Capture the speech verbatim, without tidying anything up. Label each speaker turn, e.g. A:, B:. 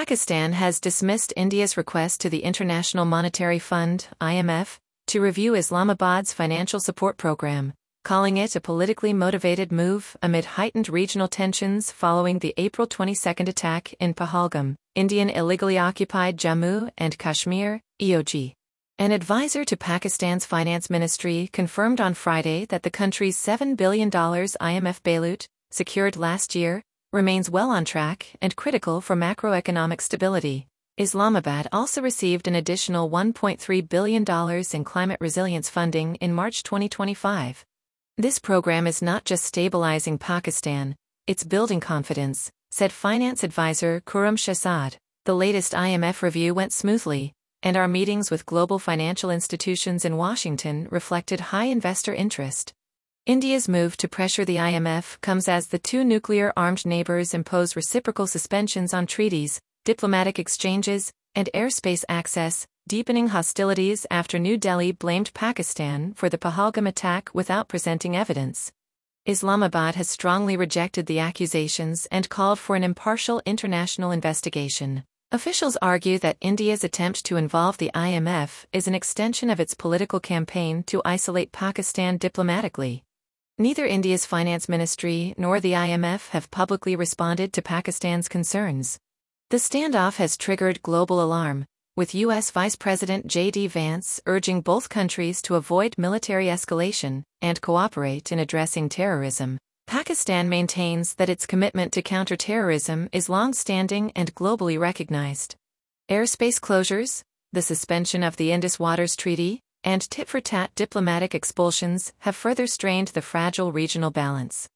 A: Pakistan has dismissed India's request to the International Monetary Fund, I M F, to review Islamabad's financial support program, calling it a politically motivated move amid heightened regional tensions following the April twenty-second attack in Pahalgam, Indian illegally occupied Jammu and Kashmir, E O G. An advisor to Pakistan's finance ministry confirmed on Friday that the country's seven billion dollars I M F bailout, secured last year, remains well on track and critical for macroeconomic stability. Islamabad also received an additional one point three billion dollars in climate resilience funding in March twenty twenty-five. This program is not just stabilizing Pakistan, it's building confidence, said finance advisor Khurram Shahzad. The latest I M F review went smoothly, and our meetings with global financial institutions in Washington reflected high investor interest. India's move to pressure the I M F comes as the two nuclear-armed neighbors impose reciprocal suspensions on treaties, diplomatic exchanges, and airspace access, deepening hostilities after New Delhi blamed Pakistan for the Pahalgam attack without presenting evidence. Islamabad has strongly rejected the accusations and called for an impartial international investigation. Officials argue that India's attempt to involve the I M F is an extension of its political campaign to isolate Pakistan diplomatically. Neither India's finance ministry nor the I M F have publicly responded to Pakistan's concerns. The standoff has triggered global alarm, with U S Vice President J D Vance urging both countries to avoid military escalation and cooperate in addressing terrorism. Pakistan maintains that its commitment to counter-terrorism is long-standing and globally recognized. Airspace closures, the suspension of the Indus Waters Treaty, and tit-for-tat diplomatic expulsions have further strained the fragile regional balance.